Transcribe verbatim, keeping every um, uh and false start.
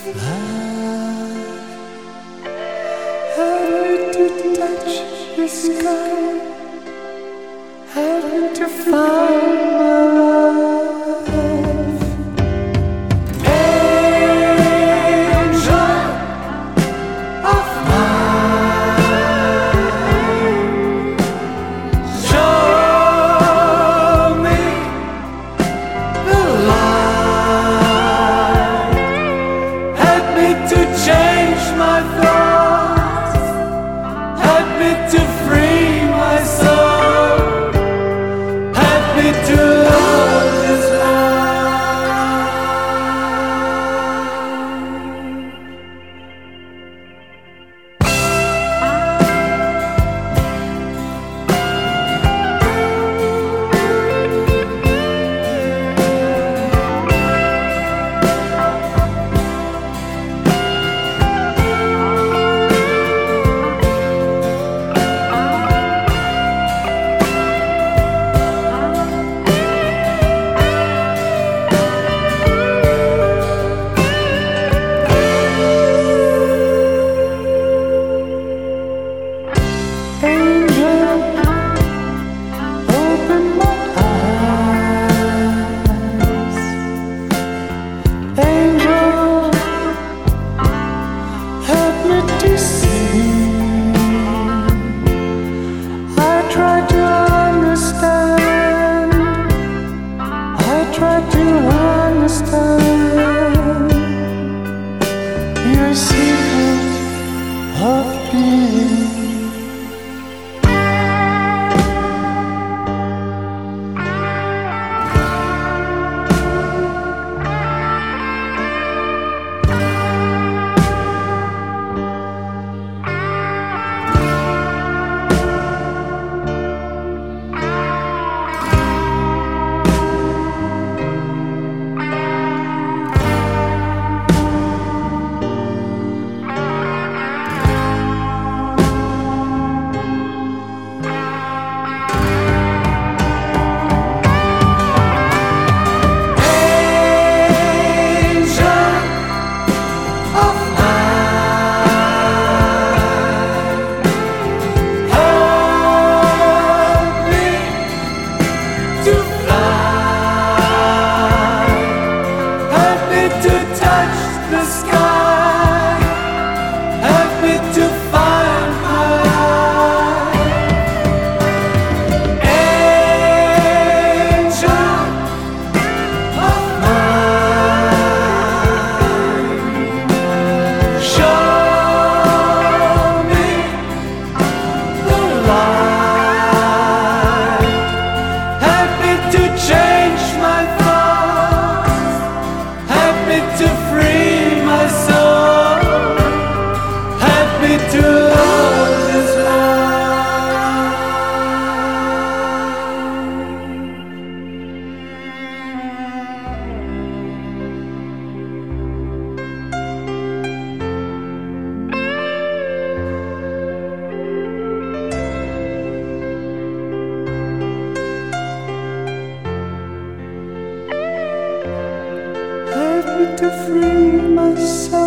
fly. Help me to touch the sky. Help me to find my life. Angel of mine, show me the light. Help me to change my thoughts. Help me to free my soul. Help me to love this your secret of being. The sky, help me to find my life. Angel of mine, show me the light. Help me to change my thoughts. Help me to free my soul. Help me to love this help me to free myself.